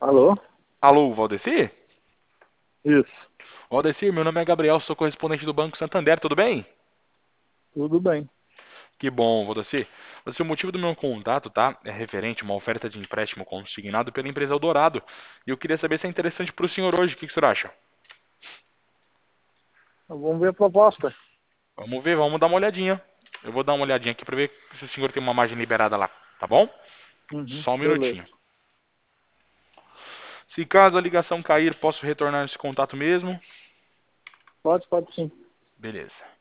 Alô? Alô, Valdeci? Isso, Valdeci, meu nome é Gabriel, sou correspondente do Banco Santander, tudo bem? tudo bem. Que bom, Valdeci. O motivo do meu contato, tá? É referente a uma oferta de empréstimo consignado pela empresa Eldorado. E eu queria saber se é interessante para o senhor hoje, o que o senhor acha? Então, vamos ver a proposta. Vamos ver, vamos dar uma olhadinha. Eu vou dar uma olhadinha aqui para ver se o senhor tem uma margem liberada lá, tá bom? Uhum, Só um beleza. minutinho. Se caso a ligação cair, posso retornar esse contato mesmo? Pode sim. Beleza.